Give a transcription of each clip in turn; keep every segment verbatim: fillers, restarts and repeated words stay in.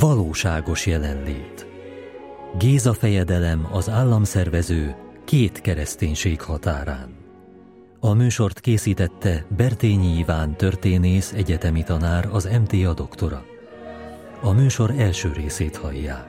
Valóságos jelenlét. Géza fejedelem az államszervező két kereszténység határán. A műsort készítette Bertényi Iván történész, egyetemi tanár, az em té á doktora. A műsor első részét hallják.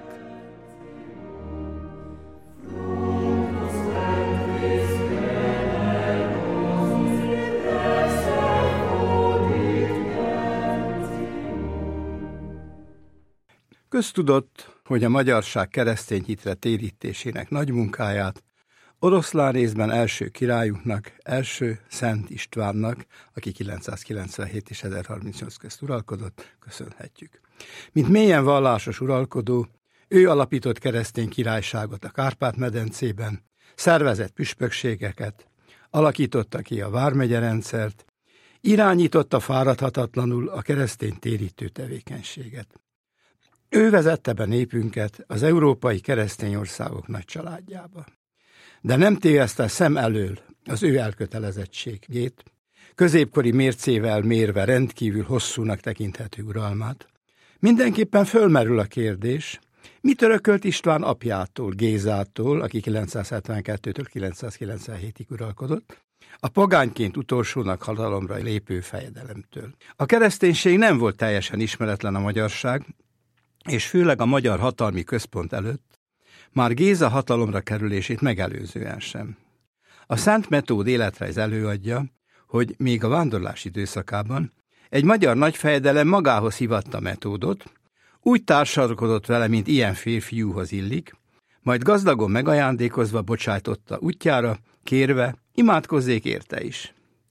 Köztudott, hogy a magyarság keresztény hitre térítésének nagy munkáját oroszlán részben első királyunknak, első Szent Istvánnak, aki kilencszázkilencvenhét és ezerharmincnyolc közt uralkodott, köszönhetjük. Mint mélyen vallásos uralkodó, ő alapított keresztény királyságot a Kárpát-medencében, szervezett püspökségeket, alakította ki a vármegye rendszert, irányította fáradhatatlanul a keresztény térítő tevékenységet. Ő vezette be népünket az európai keresztény országok nagy családjába. De nem téveszte szem elől az ő elkötelezettségét, középkori mércével mérve rendkívül hosszúnak tekinthető uralmát. Mindenképpen fölmerül a kérdés, mit örökölt István apjától, Gézától, aki kilencszázhetvenkettőtől kilencszázkilencvenhétig uralkodott, a pogányként utolsónak hatalomra lépő fejedelemtől. A kereszténység nem volt teljesen ismeretlen a magyarság, és főleg a magyar hatalmi központ előtt, már Géza hatalomra kerülését megelőzően sem. A Szent Metód életrajz előadja, hogy még a vándorlás időszakában egy magyar nagyfejedelem magához hívatta Metódot, úgy társalkodott vele, mint ilyen férfiúhoz illik, majd gazdagon megajándékozva bocsájtotta útjára, kérve, imádkozzék érte is.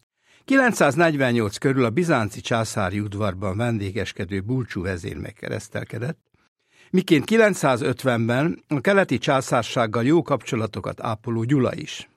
kilencszáznegyvennyolc körül a bizánci császári udvarban vendégeskedő Bulcsú vezér megkeresztelkedett, miként kilencszázötvenben a keleti császársággal jó kapcsolatokat ápoló Gyula is.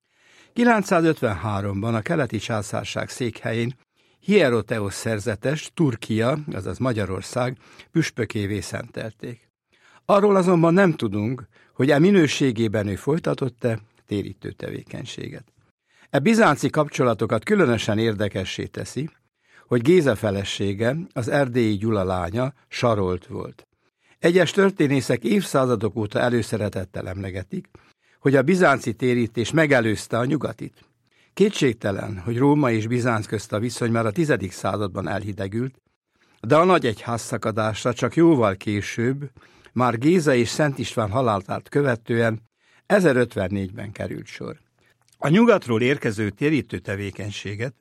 kilencszázötvenháromban a keleti császárság székhelyén Hieroteosz szerzetes, Turkia, azaz Magyarország püspökévé szentelték. Arról azonban nem tudunk, hogy e minőségében ő folytatott-e térítő tevékenységet. E bizánci kapcsolatokat különösen érdekessé teszi, hogy Géza felesége, az erdélyi Gyula lánya, Sarolt volt. Egyes történészek évszázadok óta előszeretettel emlegetik, hogy a bizánci térítés megelőzte a nyugatit. Kétségtelen, hogy Róma és Bizánc közt a viszony már a tizedik században elhidegült, de a nagy egyház szakadásra csak jóval később, már Géza és Szent István halálát követően ezerötvennégyben került sor. A nyugatról érkező térítő tevékenységet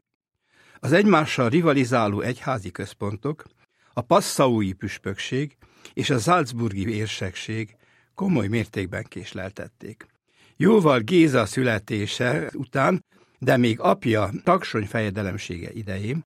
az egymással rivalizáló egyházi központok, a passaui püspökség és a salzburgi érsekség komoly mértékben késleltették. Jóval Géza születése után, de még apja Taksony fejedelemsége idején,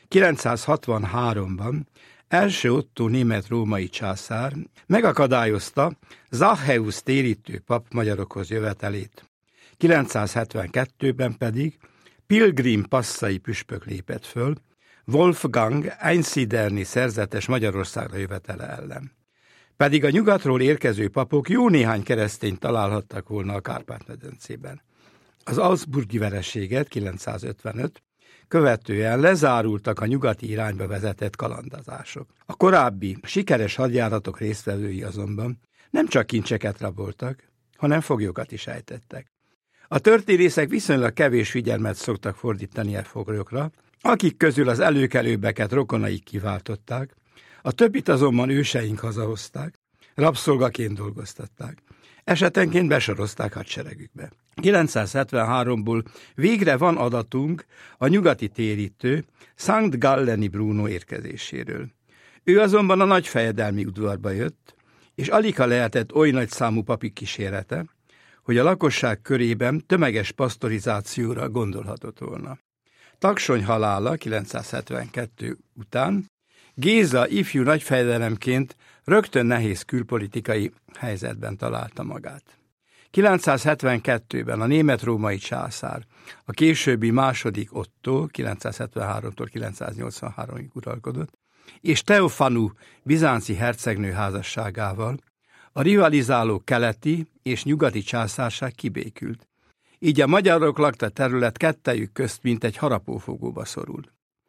kilencszázhatvanháromban első Ottó német-római császár megakadályozta Zacheusz térítő pap magyarokhoz jövetelét. kilencszázhetvenkettőben pedig Pilgrim passzai püspök lépett föl, Wolfgang Einsiederni szerzetes Magyarországra jövetele ellen. Pedig a nyugatról érkező papok jó néhány keresztényt találhattak volna a Kárpát-medencében. Az Augsburgi vereséget kilencszázötvenöt követően lezárultak a nyugati irányba vezetett kalandozások. A korábbi sikeres hadjáratok résztvevői azonban nem csak kincseket raboltak, hanem foglyokat is ejtettek. A történészek viszonylag kevés figyelmet szoktak fordítani e foglyokra, akik közül az előkelőbbeket rokonaik kiváltották, a többit azonban őseink hazahozták, rabszolgaként dolgoztatták. Esetenként besorozták hadseregükbe. kilencszázhetvenháromból végre van adatunk a nyugati térítő Sankt Galleni Bruno érkezéséről. Ő azonban a nagyfejedelmi udvarba jött, és aligha lehetett oly nagy számú papi kísérete, hogy a lakosság körében tömeges pasztorizációra gondolhatott volna. Taksony halála kilencszázhetvenkettő után Géza ifjú nagyfejedelemként rögtön nehéz külpolitikai helyzetben találta magát. kilencszázhetvenkettőben a német-római császár, a későbbi második Ottó kilencszázhetvenháromtól kilencszáznyolcvanháromig uralkodott, és Teofanu bizánci hercegnő házasságával a rivalizáló keleti és nyugati császárság kibékült. Így a magyarok lakta terület kettejük közt mint egy harapófogóba szorul.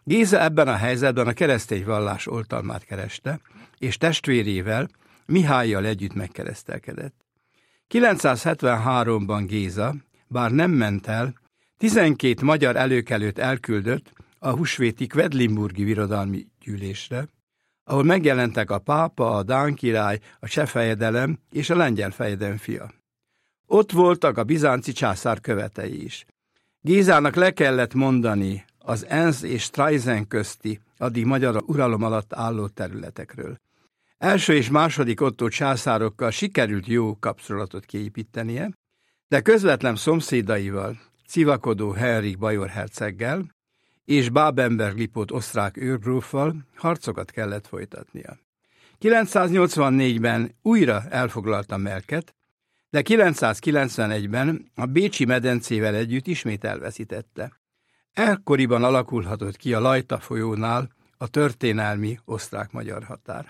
Géza ebben a helyzetben a keresztény vallás oltalmát kereste, és testvérével, Mihályjal együtt megkeresztelkedett. kilencszázhetvenháromban Géza, bár nem ment el, tizenkét magyar előkelőt elküldött a húsvéti Quedlinburgi birodalmi gyűlésre, ahol megjelentek a pápa, a dán király, a cseh fejedelem és a lengyel fejedelem fia. Ott voltak a bizánci császár követei is. Gézának le kellett mondani az Enz és Streisand közti, addig magyar uralom alatt álló területekről. Első és második Ottó császárokkal sikerült jó kapcsolatot kiépítenie, de közvetlen szomszédaival, civakodó Henrik bajor herceggel és Babenberg Lipót osztrák őrgróffal harcokat kellett folytatnia. kilencszáznyolcvannégyben újra elfoglalta Melket, de kilencszázkilencvenegyben a Bécsi medencével együtt ismét elveszítette. Ekkoriban alakulhatott ki a Lajta folyónál a történelmi osztrák-magyar határ.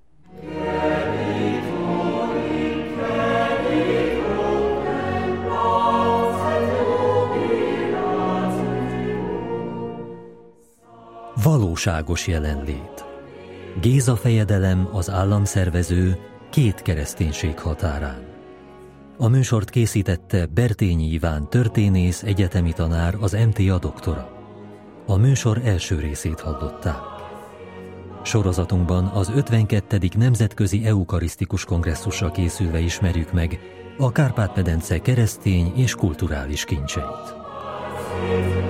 Valóságos jelenlét. Géza fejedelem az államszervező két kereszténység határán. A műsort készítette Bertényi Iván történész, egyetemi tanár, az em té á doktora. A műsor első részét hallották. Sorozatunkban az ötvenkettedik Nemzetközi Eukarisztikus Kongresszusra készülve ismerjük meg a Kárpát-medence keresztény és kulturális kincseit.